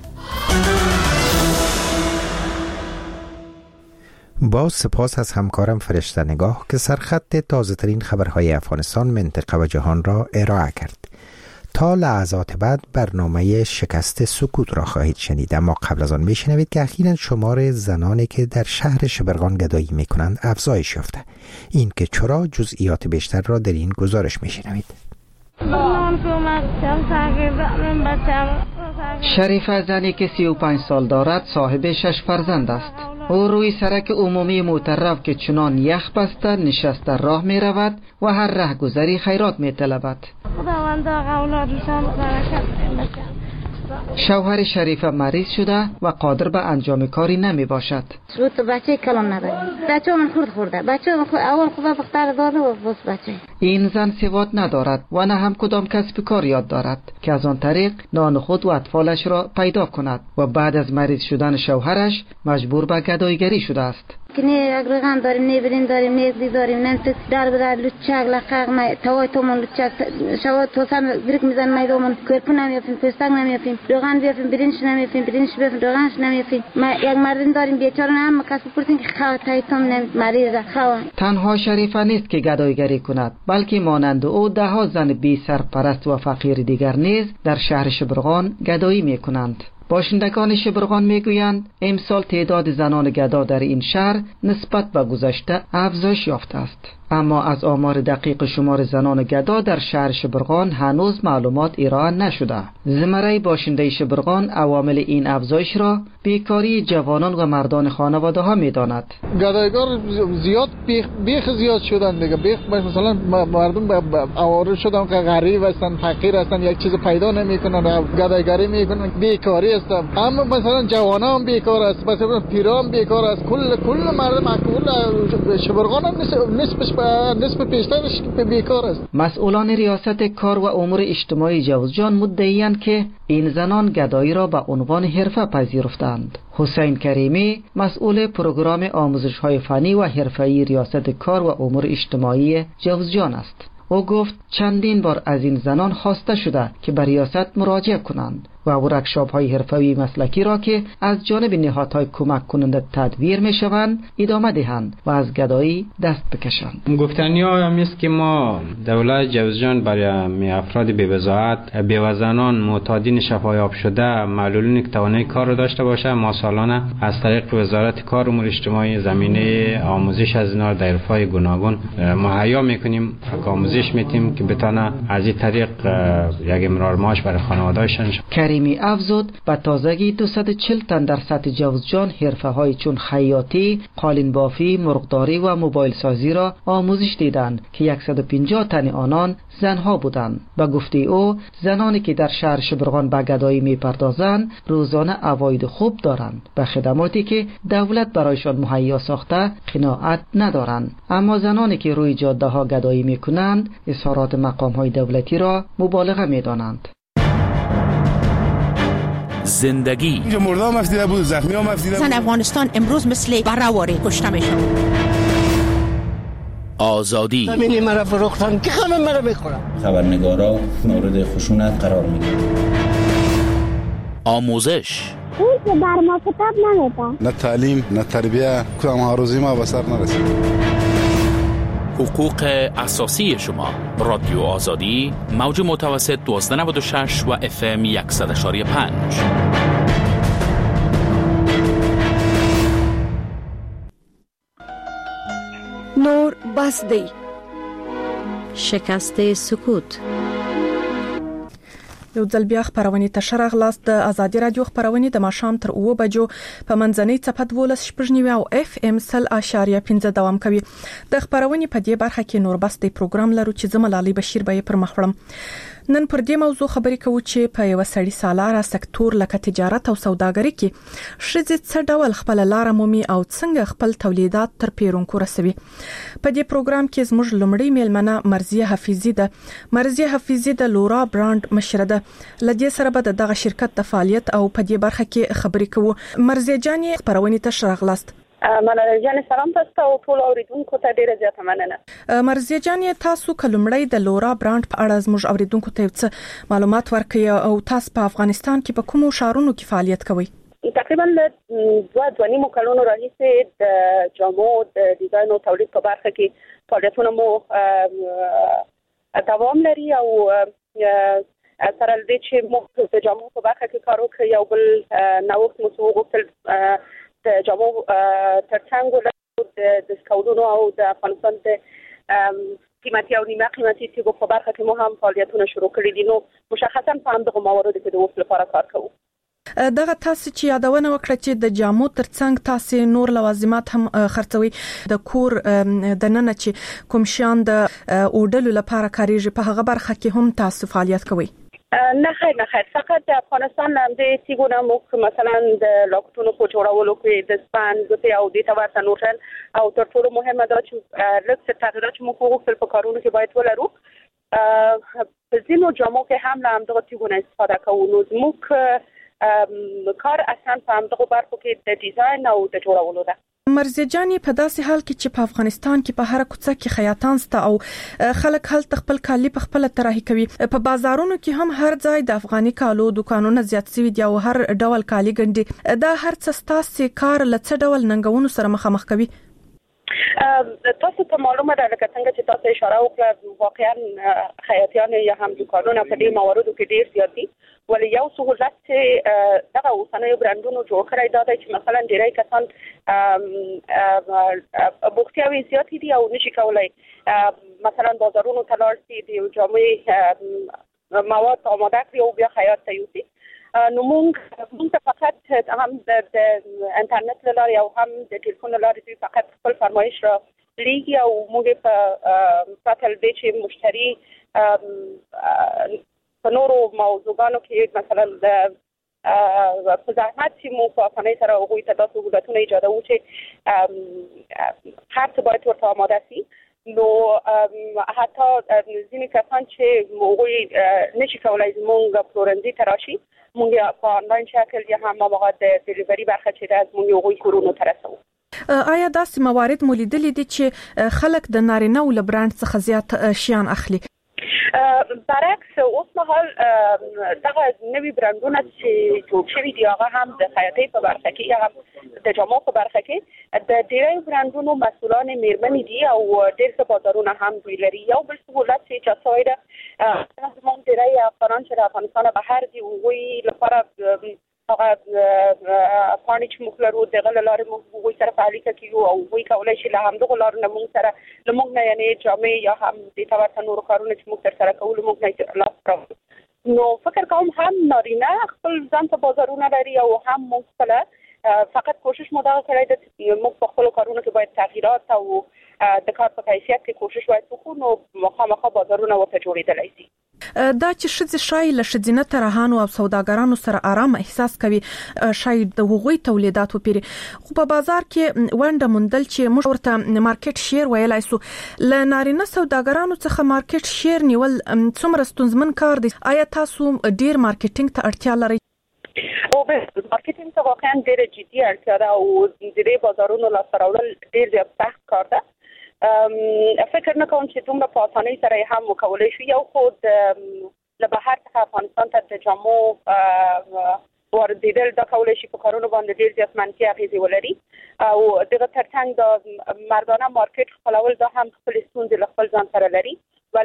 با سپاس از همکارم فرشته نگاه که سرخط تازه ترین خبرهای افغانستان، منطقه و جهان را ارائه کرد. تا لحظات بعد برنامه شکست سکوت را خواهید شنید، اما قبل از آن بشنوید که اخیراً شمار زنانی که در شهر شبرغان گدایی میکنند افزایش یافته. این که چرا، جزئیات بیشتر را در این گزارش میشنوید. شریفه زنی که سی و پنج سال دارد صاحب شش فرزند است. او روی سرک عمومی مترف که چنان یخ بسته نشسته راه می رود و هر رهگذری خیرات می طلبد. شوهر شریفه مریض شده و قادر به انجام کاری نمی باشد. رو تو بچه کلام نداره. بچه من خورد خورده. بچه من خورد. اول خوبه بختر داده و بس بچه. این زن سواد ندارد و نه هم کدام کسب کار یاد دارد که از آن طریق نان خود و اطفالش را پیدا کند و بعد از مریض شدن شوهرش مجبور به گداییگری شده است. که نه اگرگان داریم، نه برین داریم، نه ازدی داریم، نه انت در بدر لچک لقاق ما توای تومون لچک شوا توسان درک میزن مایدومون کرپ نمیافیم، پستک نمیافیم، روغن بیافیم، برینش نمیافیم، برینش بیافیم، روغنش نمیافیم. ما یک مردین داریم بیچاره هم کسب پرسین که خواه تایتون نمی مریضه خواه. تنها شریفه نیست که گداییگری کند، بلکه مانند او ده ها زن بی سرپرست و فقیر دیگر نیز در شهر شبرغان گدایی میکنند. باشندگان شبرغان میگویند امسال تعداد زنان گدا در این شهر نسبت به گذشته افزایش یافته است، اما از آمار دقیق شمار زنان گدا در شهر شبرغان هنوز معلومات ارائه نشده. زمره باشنده شبرغان عوامل این افزایش را بیکاری جوانان و مردان خانواده ها میداند. گدایگار زیاد بیخ, بیخ زیاد شدن دیگه. بیخ مثلا مردم آواره شدن که غریب هستن، فقیر هستن، یک چیز پیدا نمیکنن، گدایگری میکنن، بیکاری هستن. اما مثلا جوانان هم بیکار است، مثلا پیران بیکار است. کل کل مردم کل شبرغان هم نسبش نصف نصف بیشترش بیکار است. مسئولان ریاست کار و امور اجتماعی جوزجان مدعی‌اند که این زنان گدایی را به عنوان حرفه پذیرفتند. حسین کریمی مسئول پروگرام آموزش‌های فنی و حرفه‌ای ریاست کار و امور اجتماعی جوزجان است. او گفت چندین بار از این زنان خواسته شده که به ریاست مراجعه کنند و ورکشاپ های حرفه‌ای مسلکی را که از جانب نهادهای کمک کننده تدبیر می شوند ادامه دهند و از گدایی دست بکشند. گفتنی ها هم است که ما دولت جوزجان برای افراد بی‌وضاحت، بی‌وزنان، معتادین شفایاب شده، معلولین که توانایی کار را داشته باشه، ما سالانه از طریق وزارت کار و امور اجتماعی زمینه آموزش از اینا در حرفه‌های گوناگون مهیا میکنیم، آموزش میتیم که بتونه از این طریق یک امرار معاش برای خانواده‌شان. کریمی افزود به تازگی دویست و چهل تن در سطح جوزجان حرفه‌های چون خیاطی، قالین بافی، مرغداری و موبایل سازی را آموزش دیدند که صد و پنجاه تن آنان زنها بودند. به گفته او زنانی که در شهر شبرغان به گدایی می‌پردازند روزانه عواید خوب دارند. به خدماتی که دولت برایشان مهیا ساخته قناعت ندارند. اما زنانی که روی جاده‌ها گدایی می‌کنند اظهارات مقام‌های دولتی را مبالغه می‌دانند. زندگی اینجا مرده هم افدیده بود، زخمی هم افدیده بود. زن افغانستان امروز مثل برهواری کشته میشن. آزادی زمینی مرا فروختن که خانم مرا بخورم. خبرنگارا مورد خشونت قرار میگیرن. آموزش اون که بر ما کتاب نمیدن. نه تعلیم نه تربیه کدام هاروزی ما به سر نرسید. حقوق اساسی شما. رادیو آزادی موج متوسط دوازده نود و شش و اف ام صد و پنج. نور بس دی. شکست سکوت. یو ځل بیا خبرونه تشر اغلاست د ازادي رادیو خبرونه د ماښام تر اوه بجو په منځنۍ څپه دولس شپږ نیوي او اف ام سل اشاریه پنځه دوام کوي. د خبرونه په دې برخه کې نور بس د پروګرام لرو چې زملالي بشیر به پر مخړم. نن پر دې موضوع خبرې کوو چې په یو سړی سالاره سکتور لکه تجارت او سوداګري کې شذ څه ډول خپل لار مومي او څنګه خپل تولیدات تر پیرونکو رسوي. په دې پروګرام کې زموږ لومړی میلمنه مرزیه حفیظی ده. مرزیه حفیظی د لورا برانډ مشره ده. لدې سره به دغه شرکت د فعالیت او په دې برخه کې خبرې کوو. مرزیه جان خبرونه تشر غلاست. مننه جان سلام تاسو او ټول اوریدونکو ته ډیره زیاته مننه. مرزیه جان تاسو کلمړی د لورا برانډ په اړه زموږ اوریدونکو ته څه معلومات ورکړئ او تاسو په افغانستان کې په کومو شهرونو کې فعالیت کوئ؟ تقریبا دوه دوه کلونو راهیسې د جامو د ډیزاین او تولید په برخه کې فعالیتونه مو دوام لري او سره دې چې مو د جامو په برخه کې کار وکړو یو بل نوښت مو وغوښتل د جامو ترڅنګ د ډیسکاونټونو او د افغانستان د قیمتي او نیمه قیمتي تیږو په برخه کې مو هم فعالیتونه شروع کړي دي. نو مشخصا په همدغه مواردو کې د وفت لپاره کار کوو. دغه تاسو چې یادونه وکړه چې د جامو ترڅنګ تاسو نور لوازمات هم خرڅوي د کور د نن چې کوم شان د اوډلو لپاره کاریږي په هغه برخه کې هم تاسو فعالیت کوي؟ نه خیر نه خیر فقط د افغانستان هم د تیګونه مو مثلا د لاکټونو په جوړولو کې د سپان ګوتې او د تواسن نوټل او تر ټولو مهمه دا چې لکه تغیرات چې مو په په کارونو کې باید ولرو. په ځینو جامو کې هم له همدغه تیګونه استفاده کوو. نو زموږ کار اصلا په همدغه برخو کې د ډیزاین او د جوړولو ده. مرزیه جانی په داسې حال کې چې په افغانستان کې په هر کوڅه کې خیاطان سته او خلک هلته خپل کالي په خپل طراحي کوي، په بازارونو کې هم هر ځای د افغاني کالو دکانونه زیات شوي دي او هر ډول کالي ګنډي. دا هر څه ستاسو کار له څه ډول ننګونو سره مخامخ کوي؟ تاسو ته معلومه ده لکه څنګه چې تاسو اشاره وکړه واقعا خیاطیان یا هم دکانونه په دې مواردو کې ډیر زیات دي، ولی یو سهولت چې دغه اوسنیو برانډونو جوړ کړی دا دی چې مثلا ډیری کسان بوختیاوي زیاتې دي او نشي کولای مثلا بازارونو ته لاړ شي د یو جامې مواد آماده کړي او بیا خیاط ته یوسي. نو مونږ مونږ ته فقط هم د انټرنیټ له لارې او هم د ټلیفون له لارې دوی فقط خپل فرمایش را لیږي او موږ په پرته له دې چې مشتري په نورو موضوعاتو کې مثلا د په زحمت چې مو په افغاني سره هغوی ته داسې سهولتونه ایجادوو چې هر څه باید ورته آماده شي. نو حتی ځینې کسان چې موږ نشي کولای زموږ پلورنځي ته راشي موږ په آنلاین شکل یا هم موږ د ډیلیوري برخه چې د موږ هغوی کورونو ته رسوو. آیا داسې موارد مو لیدلي دي چې خلک د نارینه او له برانډ څخه زیات شیان اخلي؟ برعکس اوس مهال دغه نوي برانډونه چې جوړ شوي دي هغه هم د خیاطۍ په برخه کې یا هم د جامو په برخه کې د ډېرو برانډونو مسؤلان میرمنې دي او ډېر څه بازارونه هم دوی لري. یو بل سهولت چې چاسوی ده زموږ ډېری افغانان چې د افغانستان بهر دي هغوی لپاره هغه پاڼې چې موږ لرو دغه له لارې موږ هغوی سره په اړیکه کې یو او هغوی کولی شي له همدغو لارو نه موږ سره له موږ نه یعنې جامې یا هم دې ته ورته نورو کارونه چې موږ ترسره کوو له موږ نه لاس راوړو. نو فکر کوم هم نارینه خپل ځان ته بازارونه لري او هم موږ خپله فقط کوشش مو دغه کړی ده چې موږ په خپلو کارونو کې باید تغییرات او د کار په کیفیت کې کوشش باید وکړو نو مخامخ بازارونه ورته جوړېدلی شي. دا چې ښځې شاید له ښځینه طراحانو او سوداګرانو سره آرام احساس کوي شاید د هغوی تولیدات وپیري خو په بازار کې ونډه موندل چې موږ ورته مارکیټ شیر ویلای سو له نارینه سوداګرانو څخه مارکیټ شیر نیول څومره ستونزمن کار دی؟ آیا تاسو ډیر مارکیټینګ ته اړتیا لرئ؟ او به مارکیټینګ ته واقعا ډیره جدي اړتیا ده او د دې بازارونو لاسته راوړل ډیر زیات سخت کار ده. فکر نه کوم چې دومره په اسانۍ سره یې هم وکولی شو. یو خو له بهر څخه افغانستان ته د جامو واردېدل دا کولی شي په کارونو باندې ډېر زیات منفي اغېزې ولري او دغه ترڅنګ د مردانه مارکیټ خپلول دا هم خپلې ستونزې له خپل ځان سره لري.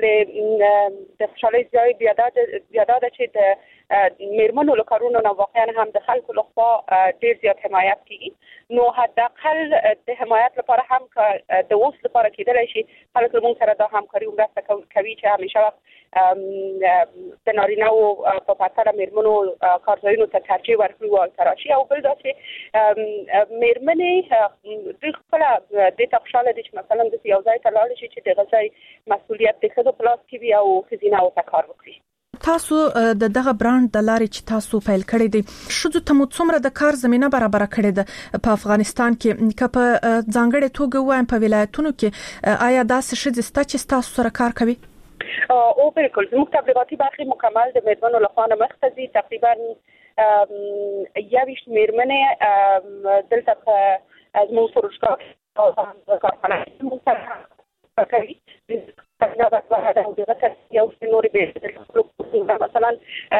ولې د خوشحالۍ ځای بیا دا ده چې د میرمنو له کارونو نه واقعا هم د خلکو لخوا ډېر زیات حمایت کېږي. نو حداقل د حمایت لپاره هم که د اوس لپاره کېدلی شي خلک له موږ سره دا همکاري او مرسته کوي چې همیشه وخت د نارینه‌و په پرتله میرمنو کارځایونو ته ترجیح ورکړي او هلته راشي. او بل دا چې میرمنې دوی خپله دې ته خوشحاله دي چې مثلا داسې یو ځای ته لاړې شي چې دغه ځای مسؤلیت د ښځو په لاس کې وي او ښځینه ورته کار وکړي. تاسو د دغه برانډ د لارې چې تاسو پیل کړی دی ښځو ته مو څومره د کار زمینه برابر کړې ده په افغانستان کې که په ځانګړې توګه وایم په ولایتونو کې آیا داسې ښځې شته چې تاسو سره کار کوي؟ او بالکل زموږ تبلیغاتي برخې مکمل د میرمنو لخوا نه مخته ځي. تقریبا یویشت میرمنې دلته په زموږ فروشګاه کې کارخانه زموږ سره کوي. یو نورې به مثلا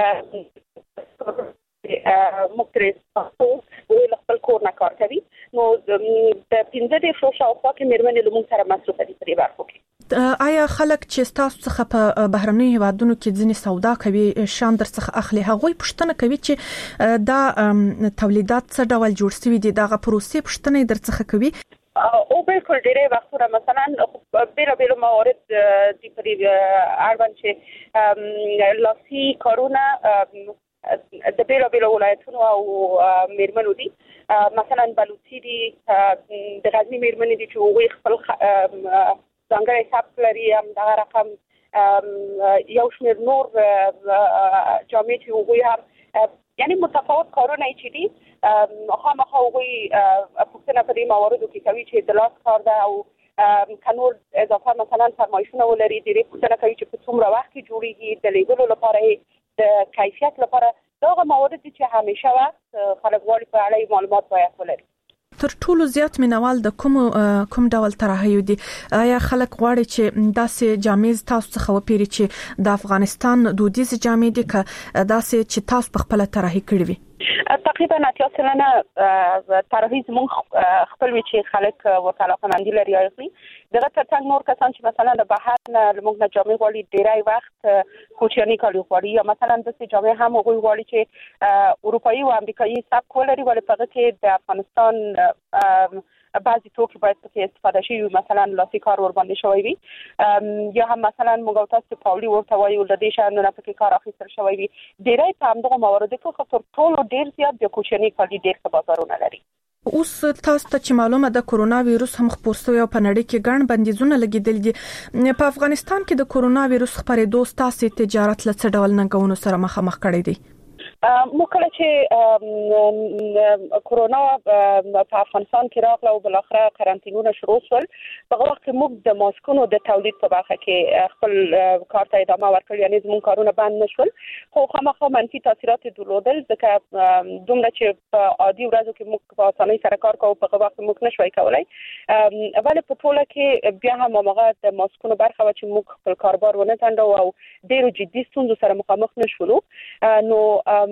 مختلف ویل خپل کور نه کار کوي. نو د پنځه دېرشو شاوخوا کې میرمنې له موږ سره مصروفه دي په دې برخو کې. آیا خلک چې تاسو څخه په بهرنیو هیوادونو کې ځینې سودا کوي شان در څخه اخلي هغوی پوښتنه کوي چې دا تولیدات څه ډول جوړ شوي دي دغه پروسې پوښتنه در څخه کوي؟ او بالکل ډېرې وختونه مثلا بیلا بیلا موارد دي په دې اړوند چې لاسي کارونه د بیلا بیلا ولایتونو او میرمنو دي. مثلا بلوچي دي د غزني میرمنې دي چې هغوی خپل ځانګړی سبک لري همدغه رقم یو شمېر نور جامې چې هغوی هم یعنی متفاوت کارونه چې دي خامخا هغوی پوښتنه په دې مواردو کې کوي چې د لاس کار ده او که نور اضافه مثلا فرمایشونه ولري ډېرې پوښتنه کوي چې په څومره وخت کې جوړېږي د لیږلو لپاره د کیفیت لپاره دا هغه موارد دي چې همیشه وخت خلک غواړي په اړه معلومات باید ولري. تر ټولو زیات مینوال د کوم کوم ډول طراحیو دي؟ آیا خلک غواړي چې داسې جامې تاسو څخه وپیري چې د افغانستان دودیز جامې دي که داسې چې تاسو په خپل طراحي کړی وي؟ تقریبا اتیا سلنه طراحي زموږ خپل وي چې خلک ورته علاقه‌مندي لري او اخلي. دغه ترڅنګ نور کسان چې مثلا د بهر نه له موږ نه جامې غواړي ډېری وخت کوچیاني کالي غواړي یا مثلا داسې جامې هم هغوی غواړي چې اروپایي او امریکایي سبک ولري ولې په هغه کې د افغانستان بعضی توکي باید پکې استفاده شي مثلا لاسي کار ور باندې شوی وي یا هم مثلا موږ تاسو پاولي ورته وایو د دې شانو نه پکې کار اخیستل شوی وي. ډېری په همدغه مواردو کې تر ټولو ډېر زیات د کوچیاني کالي ډېر ښه بازارونه لري. اوس تاسو ته چې معلومه ده کرونا وایروس هم خپور شوی او په نړۍ کې ګڼ بندیزونه لګیدل دي. په افغانستان کې د کرونا وایروس خپرېدو ستاسو تجارت له څه ډول ننګونو سره مخامخ کړی دی؟ مکله چې کرونا په افغانستان کې راغله او بل اخره قرنطینونه شروع شول په وخت کې موږ د ماسکونو د تولید په برخه کې خپل کار ته ادامه ورکړ، یعنی زموږ کارونه بند نشول، خو خامخا منفي تاثیرات درلودل ځکه دومره چې په عادي ورځو کې موږ په اسانۍ سره کار کوو په وخت موږ نشوي کولای، ولی په ټوله کې بیا هم هغه د ماسکونو برخه و چې موږ خپل کاروبار ونه ځنډو او ډېرو جدي ستونزو سره مخامخ نشولو. نو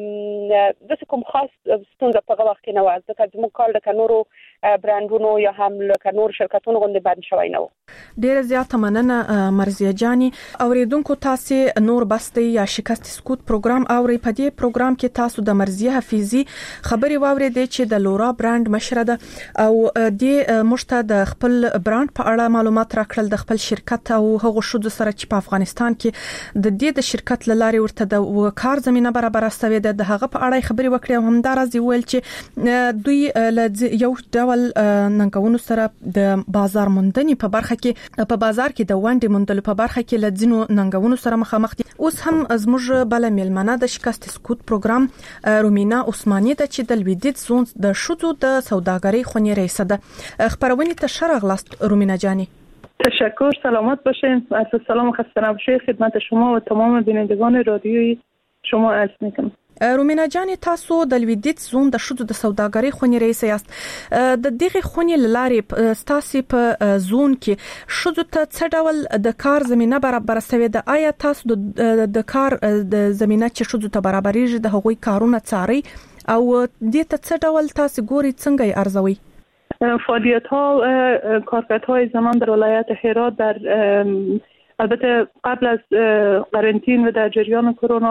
د کوم خاص ستونزه په وخت کې نه و ځکه زموږ کار د نورو برانډونو یا هم له نورو شرکتونو غوندې بند شوی نه و. ډېر زیات مننه مرضیه جاني. اوریدونکو تاسو نور بستي یا شکست سکوت پروګرام اوري. په دې پروګرام کې تاسو د مرضیه حفیظي خبري واورېدې چې د لورا برانډ مشره ده او د مشته د خپل برانډ په اړه معلومات راکړل د خپل شرکت او هغه شود سره چې په افغانستان کې د دې د شرکت لاري ورته د کار زمينه برابر استوي د هغه په اړه خبري وکړې او همدارز ویل چې دوی یو ډول ننګونو سره د بازار موندنې په برخه کې په بازار کې د وانډې موندلو په برخه کې لځینو ننګونو سره مخامخ دي. اوس هم زموږ بل میلمنه د شکست سکوت پروګرام رومینا عثماني د چې د لویدیت زون د شوزو د سوداګرۍ خونې رئیس ده. خبرونه ته شرغلاست رومینا جانی. تشکر، سلامت باشین. از سلام خسته نباشید خدمت شما و تمام بینندگان رادیویی شما عرض میکنم. رومینا جانی تاسو د لویدیت زون د شوزو د سوداګرۍ خونې رئیس یاست. د دغه خونې لارې ستاسو په زون کې شوزو ته څه ډول د کار زمينه برابر شوی ده؟ آیا تاسو د کار د زمينه چې شوزو ته برابرېږي د هغوی کارونه څاري او دې ته څه ډول تاسو ګوري څنګه یې ارزوي؟ فعالیت ها کارکردهای زنان در ولایت هرات در البته قبل از قرنطین و در جریان کرونا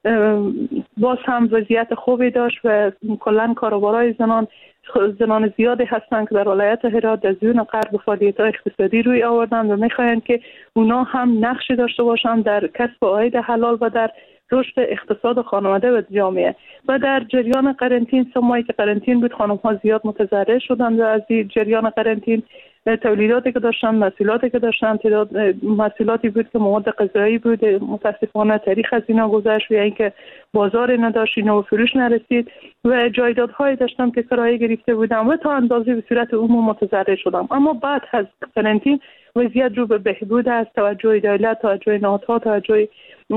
باز هم وضعیت خوبی داشت و کلا کاروبارهای زنان زنان زیادی هستند که در ولایت هرات در زون غرب فعالیت‌های اقتصادی روی آوردند و می‌خواهند که اونا هم نقشی داشته باشند در کسب عاید حلال و در رشد اقتصاد خانواده و جامعه. و در جریان قرنطین سه ماهی که قرنطین بود خانم‌ها زیاد متضرر شدند و از جریان قرنطین تولیداتی که داشتن، محصولاتی که داشتن، تعداد محصولاتی بود که مواد غذایی بود، متاسفانه تاریخ از اینا گذشت و اینکه بازار نداشت، اینا به فروش نرسید و جایدادهایی داشتم که کرایه گرفته بودم و تا اندازه به صورت عموم متضرر شدم. اما بعد از قرنطین وضعیت رو به بهبود است، توجه دولت، توجه نهادها، توجه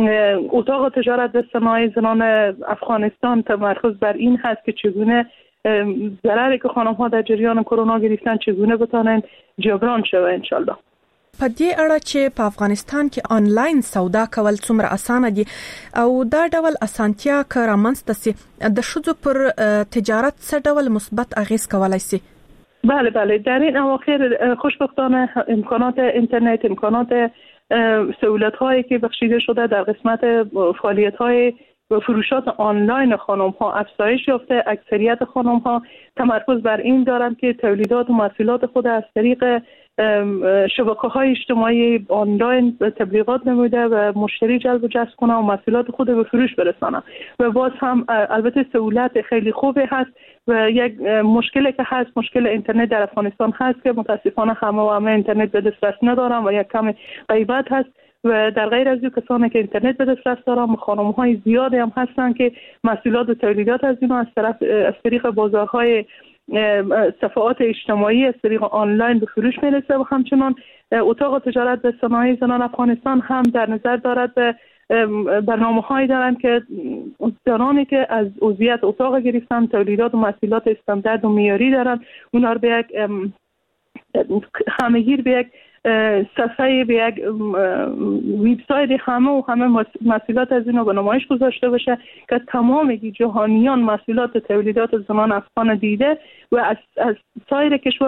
اتاق تجارت و صنایع زنان افغانستان تمرکز بر این هست که چگونه ضرری که خانم‌ها در جریان کرونا گرفتن چگونه بتونن جبران شوه ان شاء الله. په دې اړه چې په افغانستان کې آنلاین سودا کول څومره اسانه دي او دا ډول اسانتیا که رامنځته سي د ښځو پر تجارت څه ډول مثبت اغیز کولای سي؟ بله بله در این اواخر خوشبختانه امکانات اینترنت، امکانات سهولت هایی که بخشیده شده در قسمت فعالیت های و فروشات آنلاین خانم ها افزایش یافته. اکثریت خانم ها تمرکز بر این دارند که تولیدات و محصولات خود از طریق شبکه های اجتماعی آنلاین تبلیغات نموده و مشتری جلب و جذب کنه و محصولات خود به فروش برسانه و باز هم البته سهولت خیلی خوبی هست و یک مشکلی که هست مشکل اینترنت در افغانستان هست که متاسفانه همه و همه اینترنت به دسترس ندارن و یک کم غیبت هست و در غیر از این کسانی که اینترنت به دسترس دارن خانم‌های زیادی هم هستن که محصولات و تولیدات از اینا از طرف از طریق بازارهای صفحات اجتماعی از طریق آنلاین به فروش میرسه و همچنان اتاق تجارت و صنایع زنان افغانستان هم در نظر دارد به برنامه‌هایی دارند که زنانی که از عضویت اتاق گرفتن تولیدات و محصولات استاندارد و معیاری دارند اونا رو به یک همه‌گیر به یک صفحه به یک وبسایت همه و همه محصولات از اینو به نمایش گذاشته بشه که تمام جهانیان محصولات تولیدات زنان افغان دیده و از, از سایر کشور